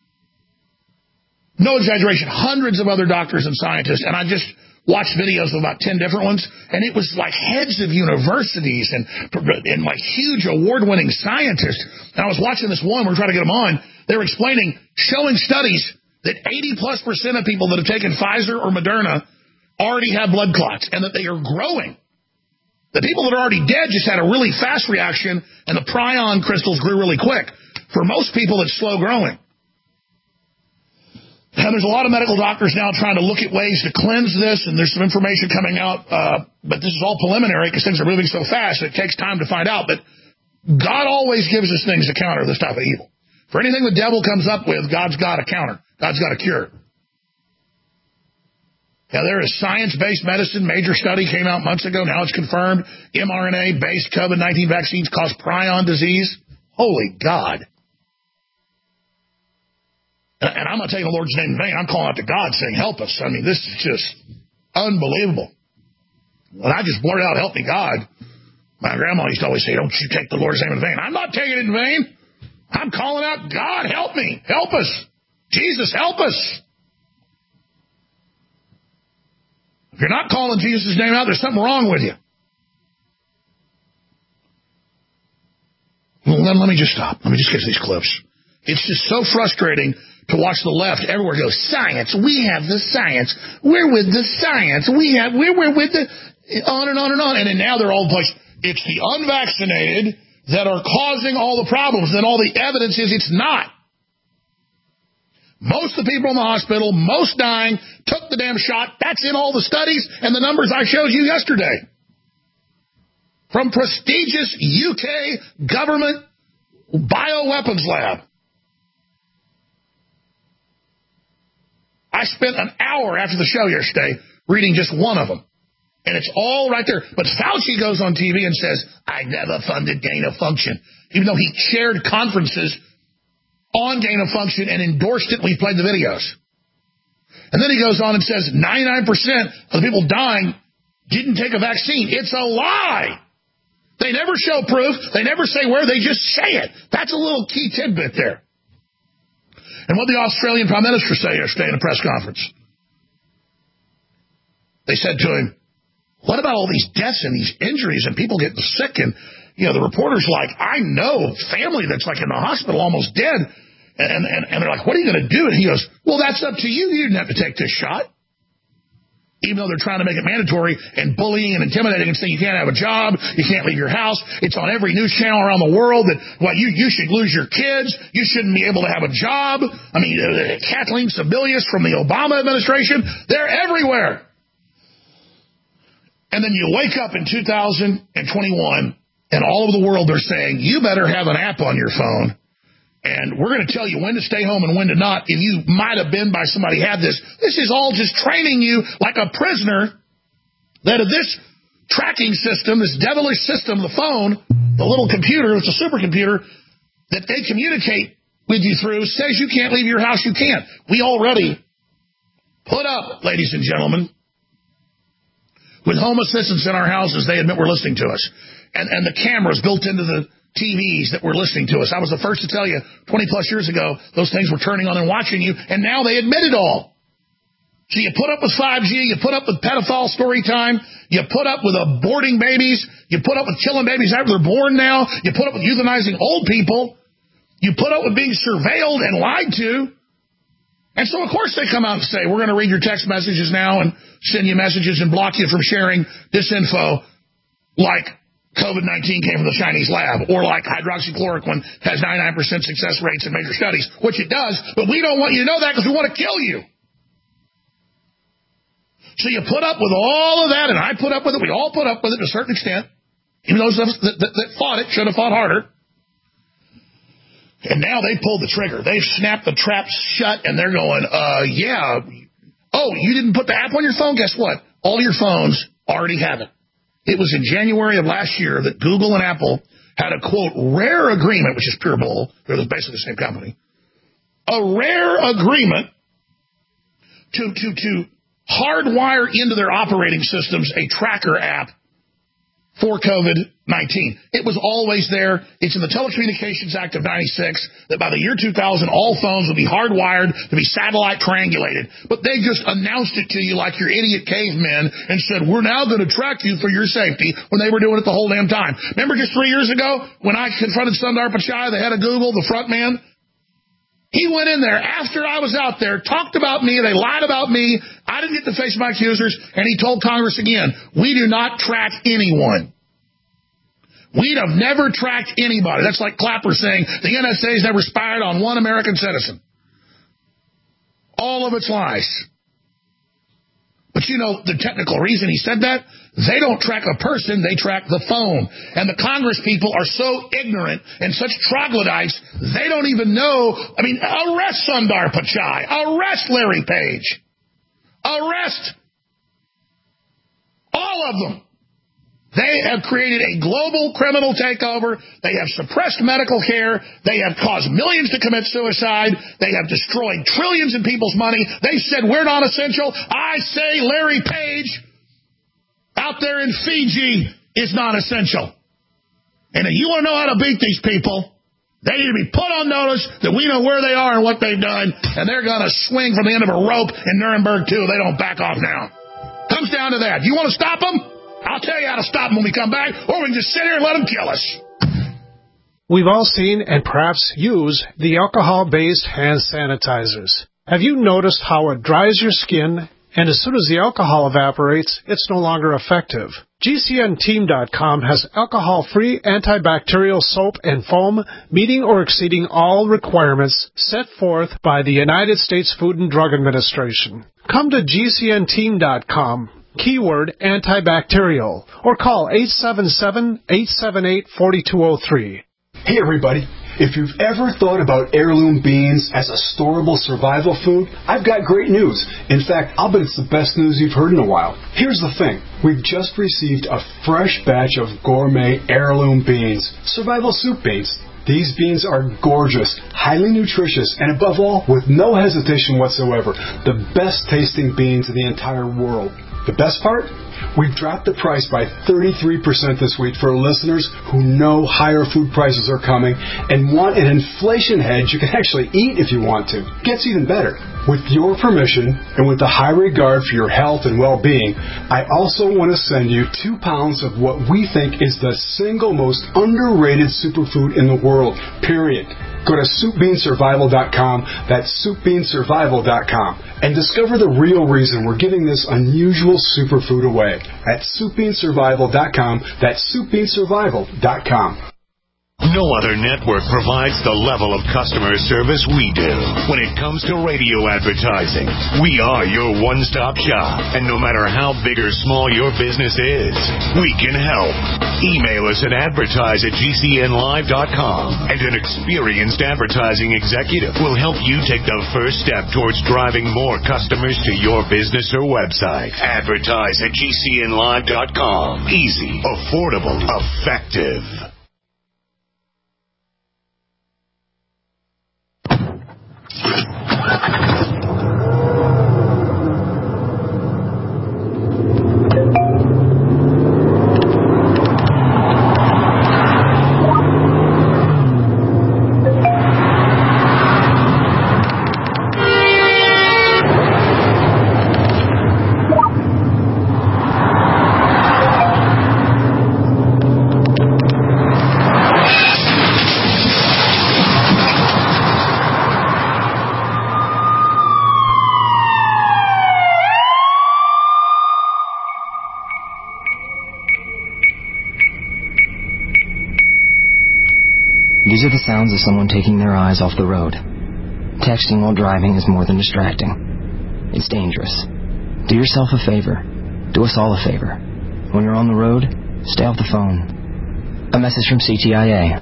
Speaker 3: no exaggeration, hundreds of other doctors and scientists, and I just watched videos of about ten different ones, and it was like heads of universities and, and like huge award-winning scientists. And I was watching this one, we were trying to get them on, they were explaining, showing studies that eighty plus percent of people that have taken Pfizer or Moderna already have blood clots, and that they are growing. The people that are already dead just had a really fast reaction, and the prion crystals grew really quick. For most people, it's slow growing. And there's a lot of medical doctors now trying to look at ways to cleanse this, and there's some information coming out, uh, but this is all preliminary because things are moving so fast, it takes time to find out. But God always gives us things to counter this type of evil. For anything the devil comes up with, God's got a counter. God's got a cure. Now, there is science-based medicine. Major study came out months ago. Now it's confirmed. mRNA-based COVID nineteen vaccines cause prion disease. Holy God. And I'm not taking the Lord's name in vain. I'm calling out to God saying, help us. I mean, this is just unbelievable. When I just blurt out, help me, God, my grandma used to always say, don't you take the Lord's name in vain. I'm not taking it in vain. I'm calling out, God, help me. Help us. Jesus, help us. If you're not calling Jesus' name out, there's something wrong with you. Well, then let me just stop. Let me just get to these clips. It's just so frustrating to watch the left everywhere go, science, we have the science. We're with the science. We have, we're, we're with the, on and on and on. And then now they're all like, it's the unvaccinated that are causing all the problems. And all the evidence is it's not. Most of the people in the hospital, most dying, took the damn shot. That's in all the studies and the numbers I showed you yesterday. From prestigious U K government bioweapons lab. I spent an hour after the show yesterday reading just one of them. And it's all right there. But Fauci goes on T V and says, I never funded gain of function. Even though he chaired conferences on gain of function and endorsed it when he played the videos. And then he goes on and says ninety-nine percent of the people dying didn't take a vaccine. It's a lie. They never show proof. They never say where. They just say it. That's a little key tidbit there. And what did the Australian Prime Minister say yesterday in a press conference? They said to him, what about all these deaths and these injuries and people getting sick? And, you know, the reporter's like, I know family that's like in the hospital almost dead. And, and, and they're like, what are you going to do? And he goes, well, that's up to you. You didn't have to take this shot. even though they're trying to make it mandatory and bullying and intimidating and saying you can't have a job, you can't leave your house. It's on every news channel around the world that, well, you, you should lose your kids. You shouldn't be able to have a job. I mean, uh, Kathleen Sebelius from the Obama administration, they're everywhere. And then you wake up in two thousand twenty-one and all over the world they're saying, you better have an app on your phone. And we're going to tell you when to stay home and when to not. If you might have been by somebody had this, this is all just training you like a prisoner that of this tracking system, this devilish system, the phone, the little computer, it's a supercomputer that they communicate with you through, says you can't leave your house, you can't. We already put up, ladies and gentlemen, with home assistants in our houses, they admit we're listening to us. And, and the cameras built into the T Vs that were listening to us. I was the first to tell you twenty plus years ago, those things were turning on and watching you, and now they admit it all. So you put up with five G, you put up with pedophile story time, you put up with aborting babies, you put up with killing babies after they're born now, you put up with euthanizing old people, you put up with being surveilled and lied to. And so, of course, they come out and say, we're going to read your text messages now and send you messages and block you from sharing disinfo like COVID nineteen came from the Chinese lab, or like hydroxychloroquine has ninety-nine percent success rates in major studies, which it does, but we don't want you to know that because we want to kill you. So you put up with all of that, and I put up with it, we all put up with it to a certain extent, even those that, that, that fought it should have fought harder. And now they pulled the trigger. They've snapped the trap shut, and they're going, uh, yeah, oh, you didn't put the app on your phone? Guess what? All your phones already have it. It was in January of last year that Google and Apple had a, quote, rare agreement, which is pure bull. They're basically the same company. A rare agreement to, to, to hardwire into their operating systems a tracker app for COVID nineteen. It was always there. It's in the Telecommunications Act of ninety-six that by the year two thousand, all phones would be hardwired to be satellite triangulated. But they just announced it to you like your idiot cavemen and said, we're now going to track you for your safety, when they were doing it the whole damn time. Remember just three years ago when I confronted Sundar Pichai, the head of Google, the front man? He went in there after I was out there, talked about me, they lied about me, I didn't get to face my accusers, and he told Congress again, we do not track anyone. We have never tracked anybody. That's like Clapper saying the N S A's never spied on one American citizen. All of it's lies. But you know the technical reason he said that? They don't track a person, they track the phone. And the Congress people are so ignorant and such troglodytes, they don't even know. I mean, arrest Sundar Pichai. Arrest Larry Page. Arrest all of them. They have created a global criminal takeover. They have suppressed medical care. They have caused millions to commit suicide. They have destroyed trillions in people's money. They said we're not essential. I say Larry Page out there in Fiji is not essential. And if you want to know how to beat these people, they need to be put on notice that we know where they are and what they've done, and they're going to swing from the end of a rope in Nuremberg, too. They don't back off now. Comes down to that. You want to stop them? I'll tell you how to stop them when we come back, or we can just sit here and let them kill us.
Speaker 1: We've all seen and perhaps use the alcohol-based hand sanitizers. Have you noticed how it dries your skin, and as soon as the alcohol evaporates, it's no longer effective? G C N team dot com has alcohol-free antibacterial soap and foam meeting or exceeding all requirements set forth by the United States Food and Drug Administration. Come to G C N team dot com. Keyword antibacterial, or call eight seven seven, eight seven eight, four two zero three.
Speaker 5: Hey everybody, if you've ever thought about heirloom beans as a storable survival food, I've got great news. In fact, I'll bet it's the best news you've heard in a while. Here's the thing. We've just received a fresh batch of gourmet heirloom beans, survival soup beans. These beans are gorgeous, highly nutritious, and above all, with no hesitation whatsoever, the best tasting beans in the entire world. The best part? We've dropped the price by thirty-three percent this week for listeners who know higher food prices are coming and want an inflation hedge you can actually eat if you want to. Gets even better. With your permission and with the high regard for your health and well-being, I also want to send you two pounds of what we think is the single most underrated superfood in the world, period. Go to soup bean survival dot com, that's soup bean survival dot com, and discover the real reason we're giving this unusual superfood away at soup bean survival dot com, that's soup bean survival dot com.
Speaker 4: No other network provides the level of customer service we do. When it comes to radio advertising, we are your one-stop shop. And no matter how big or small your business is, we can help. Email us at advertise at G C N live dot com, and an experienced advertising executive will help you take the first step towards driving more customers to your business or website. Advertise at G C N live dot com. Easy, affordable, effective.
Speaker 6: These are the sounds of someone taking their eyes off the road. Texting while driving is more than distracting. It's dangerous. Do yourself a favor. Do us all a favor. When you're on the road, stay off the phone. A message from C T I A.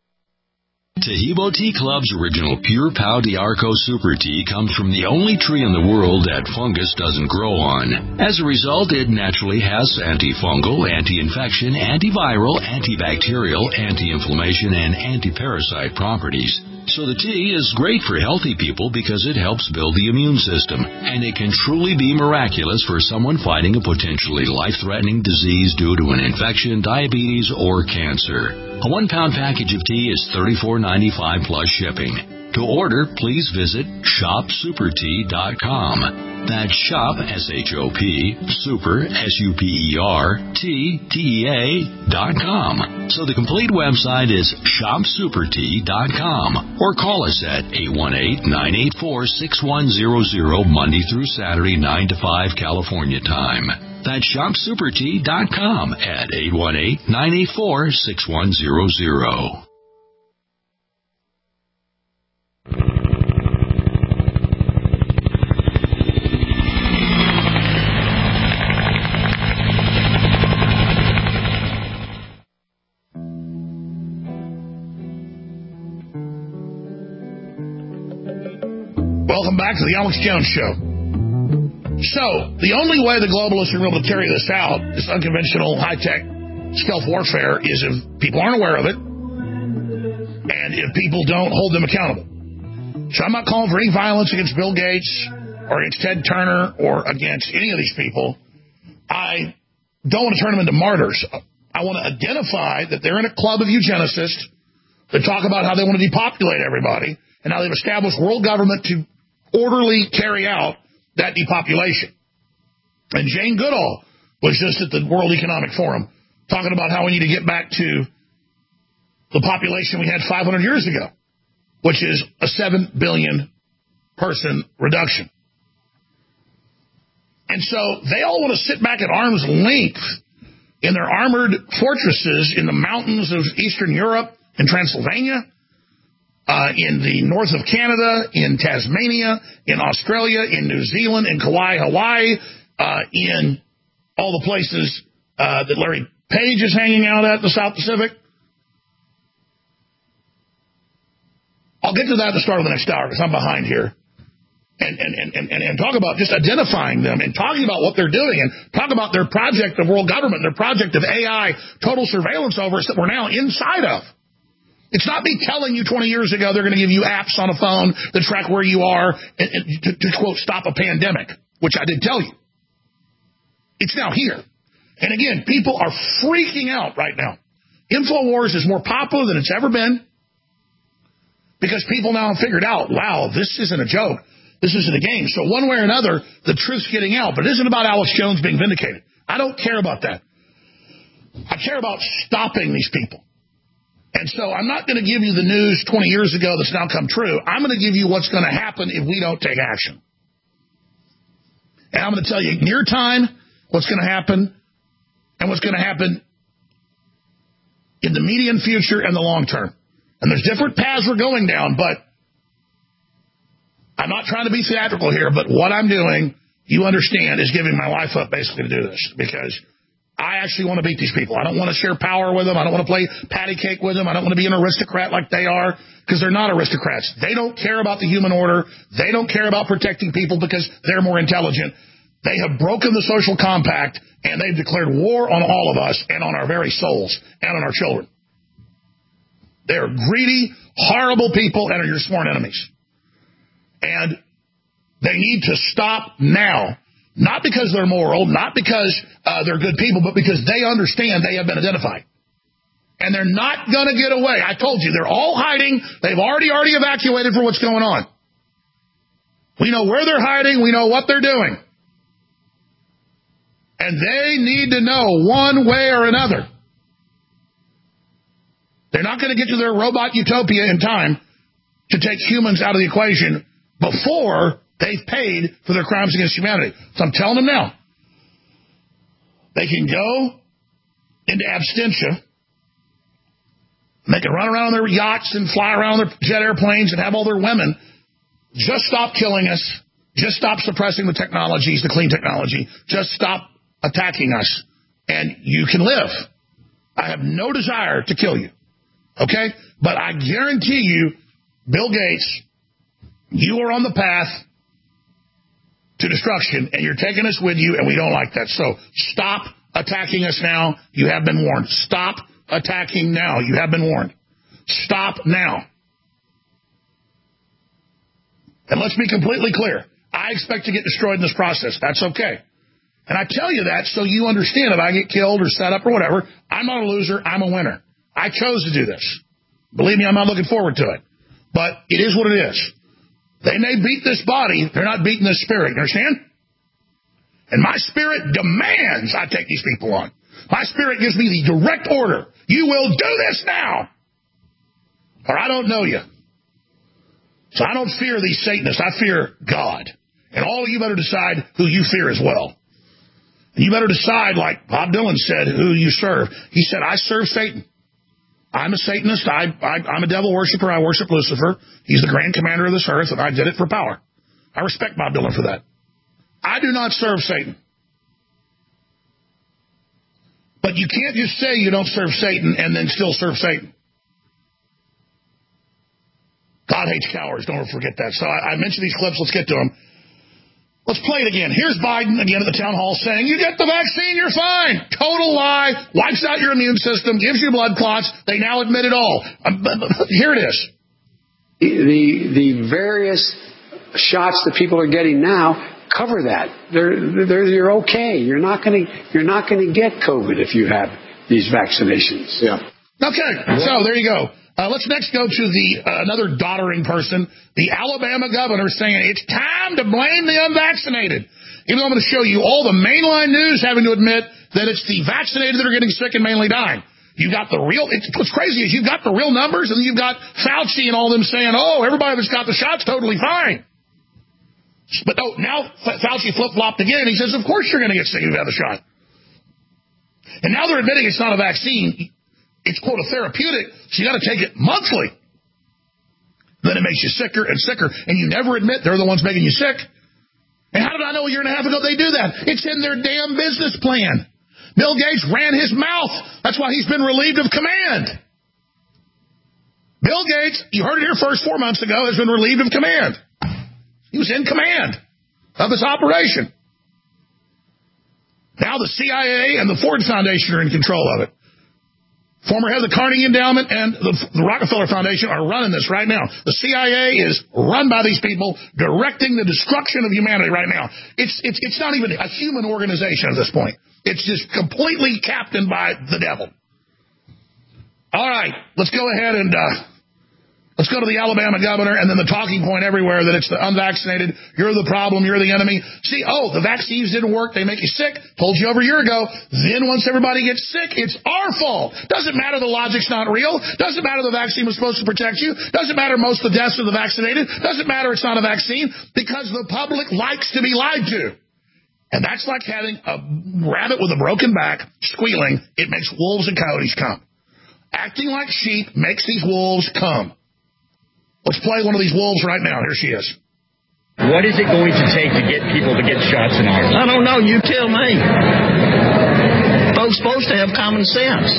Speaker 2: Taheebo Tea Club's original Pure Pau D'Arco Super Tea comes from the only tree in the world that fungus doesn't grow on. As a result, it naturally has antifungal, anti-infection, antiviral, antibacterial, anti-inflammation, and anti-parasite properties. So the tea is great for healthy people because it helps build the immune system, and it can truly be miraculous for someone fighting a potentially life-threatening disease due to an infection, diabetes, or cancer. A one-pound package of tea is thirty-four ninety-five plus shipping. To order, please visit shop super tea dot com. That's shop, S H O P, super, S U P E R, T, T E A, dot com. So the complete website is shop super tea dot com. Or call us at eight one eight, nine eight four, six one zero zero, Monday through Saturday, nine to five California time. That's shop super tea dot com at eight one eight, nine eight four, six one zero zero.
Speaker 3: Welcome back to the Alex Jones Show. So, the only way the globalists are able to carry this out, this unconventional, high-tech stealth warfare, is if people aren't aware of it, and if people don't hold them accountable. So I'm not calling for any violence against Bill Gates, or against Ted Turner, or against any of these people. I don't want to turn them into martyrs. I want to identify that they're in a club of eugenicists that talk about how they want to depopulate everybody, and how they've established world government to orderly carry out that depopulation. And Jane Goodall was just at the World Economic Forum talking about how we need to get back to the population we had five hundred years ago, which is a seven billion person reduction. And so they all want to sit back at arm's length in their armored fortresses in the mountains of Eastern Europe and Transylvania, Uh, in the north of Canada, in Tasmania, in Australia, in New Zealand, in Kauai, Hawaii, uh, in all the places uh, that Larry Page is hanging out at in the South Pacific. I'll get to that at the start of the next hour because I'm behind here. And, and, and, and, and talk about just identifying them and talking about what they're doing and talk about their project of world government, their project of A I total surveillance over us that we're now inside of. It's not me telling you twenty years ago they're going to give you apps on a phone that track where you are and, and to, to, quote, stop a pandemic, which I did tell you. It's now here. And again, people are freaking out right now. InfoWars is more popular than it's ever been because people now have figured out, wow, this isn't a joke. This isn't a game. So one way or another, the truth's getting out. But it isn't about Alex Jones being vindicated. I don't care about that. I care about stopping these people. And so I'm not going to give you the news twenty years ago that's now come true. I'm going to give you what's going to happen if we don't take action. And I'm going to tell you near time what's going to happen and what's going to happen in the median future and the long term. And there's different paths we're going down, but I'm not trying to be theatrical here, but what I'm doing, you understand, is giving my life up basically to do this, because I actually want to beat these people. I don't want to share power with them. I don't want to play patty cake with them. I don't want to be an aristocrat like they are, because they're not aristocrats. They don't care about the human order. They don't care about protecting people because they're more intelligent. They have broken the social compact, and they've declared war on all of us and on our very souls and on our children. They're greedy, horrible people and are your sworn enemies. And they need to stop now, not because they're moral, not because uh, they're good people, but because they understand they have been identified. And they're not going to get away. I told you, they're all hiding. They've already, already evacuated for what's going on. We know where they're hiding. We know what they're doing. And they need to know one way or another. They're not going to get to their robot utopia in time to take humans out of the equation before they've paid for their crimes against humanity. So I'm telling them now, they can go into absentia. They can run around on their yachts and fly around their jet airplanes and have all their women. Just stop killing us. Just stop suppressing the technologies, the clean technology. Just stop attacking us, and you can live. I have no desire to kill you. Okay? But I guarantee you, Bill Gates, you are on the path to destruction, and you're taking us with you, and we don't like that. So stop attacking us now. You have been warned. Stop attacking now. You have been warned. Stop now. And let's be completely clear. I expect to get destroyed in this process. That's okay. And I tell you that so you understand if I get killed or set up or whatever, I'm not a loser. I'm a winner. I chose to do this. Believe me, I'm not looking forward to it. But it is what it is. They may beat this body. They're not beating this spirit. You understand? And my spirit demands I take these people on. My spirit gives me the direct order. You will do this now, or I don't know you. So I don't fear these Satanists. I fear God. And all of you better decide who you fear as well. And you better decide, like Bob Dylan said, who you serve. He said, I serve Satan. I'm a Satanist. I, I, I'm a devil worshiper. I worship Lucifer. He's the grand commander of this earth, and I did it for power. I respect Bob Dylan for that. I do not serve Satan. But you can't just say you don't serve Satan and then still serve Satan. God hates cowards. Don't ever forget that. So I, I mentioned these clips. Let's get to them. Let's play it again. Here's Biden again at the town hall saying, you get the vaccine, you're fine. Total lie. Wipes out your immune system. Gives you blood clots. They now admit it all. Um, here it is.
Speaker 23: The, the various shots that people are getting now cover that. They're, they're, you're okay. You're not going to you're not going to get COVID if you have these vaccinations. Yeah.
Speaker 3: Okay. So there you go. Uh, let's next go to the uh, another doddering person, the Alabama governor, saying it's time to blame the unvaccinated. Even though I'm going to show you all the mainline news having to admit that it's the vaccinated that are getting sick and mainly dying. You got the real. It's, what's crazy is you've got the real numbers, and you've got Fauci and all them saying, "Oh, everybody that's got the shot's totally fine." But oh, now Fauci flip-flopped again. He says, "Of course you're going to get sick if you have the shot." And now they're admitting it's not a vaccine. It's, quote, a therapeutic, so you got to take it monthly. Then it makes you sicker and sicker, and you never admit they're the ones making you sick. And how did I know a year and a half ago they do that? It's in their damn business plan. Bill Gates ran his mouth. That's why he's been relieved of command. Bill Gates, you heard it here first four months ago, has been relieved of command. He was in command of this operation. Now the C I A and the Ford Foundation are in control of it. Former head of the Carnegie Endowment and the, the Rockefeller Foundation are running this right now. The C I A is run by these people, directing the destruction of humanity right now. It's it's it's not even a human organization at this point. It's just completely captained by the devil. All right, let's go ahead and uh, Let's go to the Alabama governor, and then the talking point everywhere that it's the unvaccinated, you're the problem, you're the enemy. See, oh, the vaccines didn't work, they make you sick. Told you over a year ago. Then once everybody gets sick, it's our fault. Doesn't matter the logic's not real. Doesn't matter the vaccine was supposed to protect you. Doesn't matter most of the deaths of the vaccinated. Doesn't matter it's not a vaccine, because the public likes to be lied to. And that's like having a rabbit with a broken back squealing. It makes wolves and coyotes come. Acting like sheep makes these wolves come. Let's play one of these wolves right now. Here she is.
Speaker 7: What is it going to take to get people to get shots in arms? I don't know. You tell me. Folks supposed to have common sense.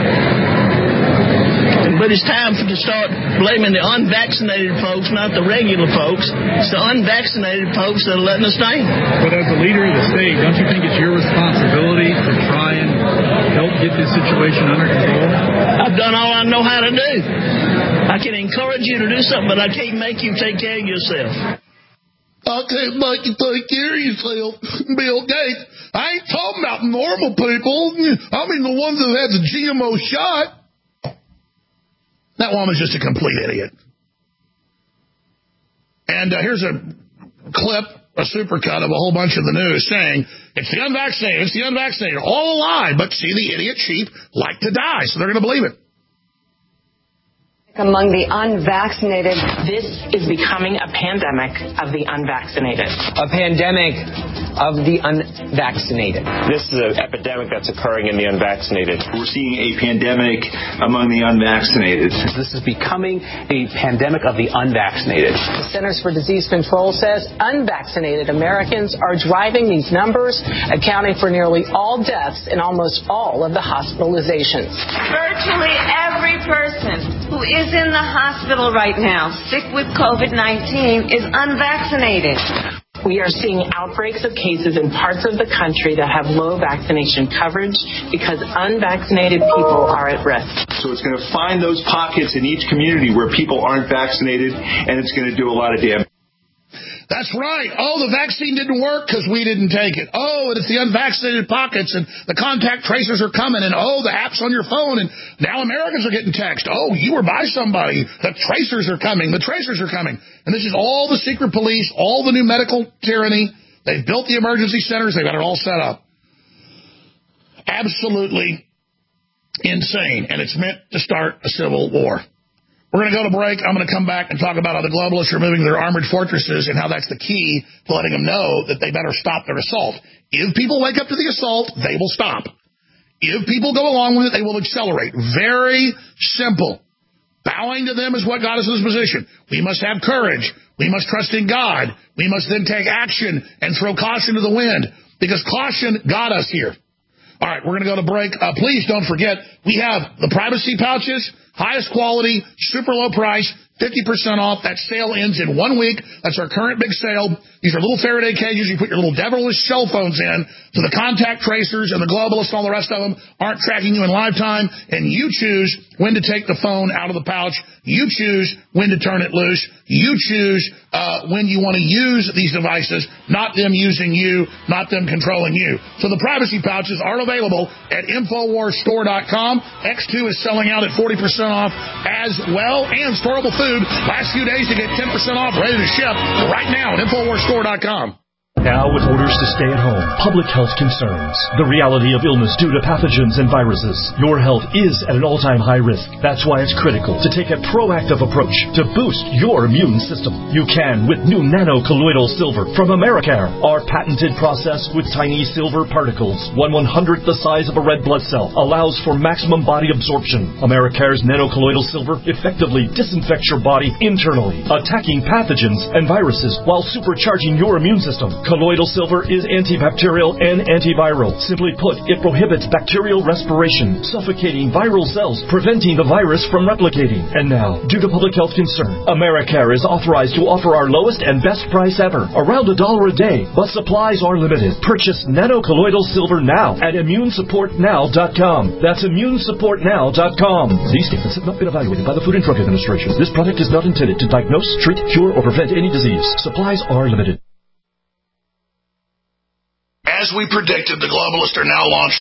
Speaker 7: But it's time for to start blaming the unvaccinated folks, not the regular folks. It's the unvaccinated folks that are letting us down.
Speaker 10: But as a leader of the state, don't you think it's your responsibility to try and help get this situation under control?
Speaker 7: I've done all I know how to do. I can encourage you to do something, but I can't make you take care of yourself.
Speaker 3: I can't make you take care of yourself, Bill Gates. I ain't talking about normal people. I mean the ones that had the G M O shot. That woman's just a complete idiot. And uh, here's a clip, a supercut of a whole bunch of the news saying, it's the unvaccinated, it's the unvaccinated, all a lie, but see, the idiot sheep like to die, so they're going to believe it.
Speaker 11: Among the unvaccinated,
Speaker 24: this is becoming a pandemic of the unvaccinated.
Speaker 25: A pandemic of the unvaccinated.
Speaker 26: This is an epidemic that's occurring in the unvaccinated.
Speaker 27: We're seeing a pandemic among the unvaccinated.
Speaker 25: This is becoming a pandemic of the unvaccinated.
Speaker 28: The Centers for Disease Control says unvaccinated Americans are driving these numbers, accounting for nearly all deaths and almost all of the hospitalizations.
Speaker 29: Virtually every person who is in the hospital right now, sick with COVID nineteen, is unvaccinated.
Speaker 24: We are seeing outbreaks of cases in parts of the country that have low vaccination coverage because unvaccinated people are at risk.
Speaker 27: So it's going to find those pockets in each community where people aren't vaccinated, and it's going to do a lot of damage.
Speaker 3: That's right. Oh, the vaccine didn't work because we didn't take it. Oh, and it's the unvaccinated pockets, and the contact tracers are coming, and oh, the app's on your phone, and now Americans are getting text. Oh, you were by somebody. The tracers are coming. The tracers are coming. And this is all the secret police, all the new medical tyranny. They've built the emergency centers. They've got it all set up. Absolutely insane, and it's meant to start a civil war. We're going to go to break. I'm going to come back and talk about how the globalists are moving their armored fortresses and how that's the key to letting them know that they better stop their assault. If people wake up to the assault, they will stop. If people go along with it, they will accelerate. Very simple. Bowing to them is what got us in this position. We must have courage. We must trust in God. We must then take action and throw caution to the wind, because caution got us here. All right, we're going to go to break. Uh, please don't forget, we have the privacy pouches, highest quality, super low price, fifty percent off. That sale ends in one week. That's our current big sale. These are little Faraday cages. You put your little devilish cell phones in, so the contact tracers and the globalists and all the rest of them aren't tracking you in live time, and you choose when to take the phone out of the pouch. You choose when to turn it loose. You choose uh, when you want to use these devices, not them using you, not them controlling you. So the privacy pouches are available at Infowars Store dot com. X two is selling out at forty percent off as well, and storable food. Last few days to get ten percent off, ready to ship right now at Infowars Store dot com.
Speaker 14: Now, with orders to stay at home, public health concerns, the reality of illness due to pathogens and viruses, your health is at an all-time high risk. That's why it's critical to take a proactive approach to boost your immune system. You can with new nano-colloidal silver from Americare. Our patented process with tiny silver particles, one one-hundredth the size of a red blood cell, allows for maximum body absorption. Americare's nano-colloidal silver effectively disinfects your body internally, attacking pathogens and viruses while supercharging your immune system. Colloidal silver is antibacterial and antiviral. Simply put, it prohibits bacterial respiration, suffocating viral cells, preventing the virus from replicating. And now, due to public health concern, Americare is authorized to offer our lowest and best price ever, around a dollar a day, but supplies are limited. Purchase nano-colloidal silver now at immune support now dot com. That's immune support now dot com. These statements have not been evaluated by the Food and Drug Administration. This product is not intended to diagnose, treat, cure, or prevent any disease. Supplies are limited.
Speaker 3: As we predicted, the globalists are now launched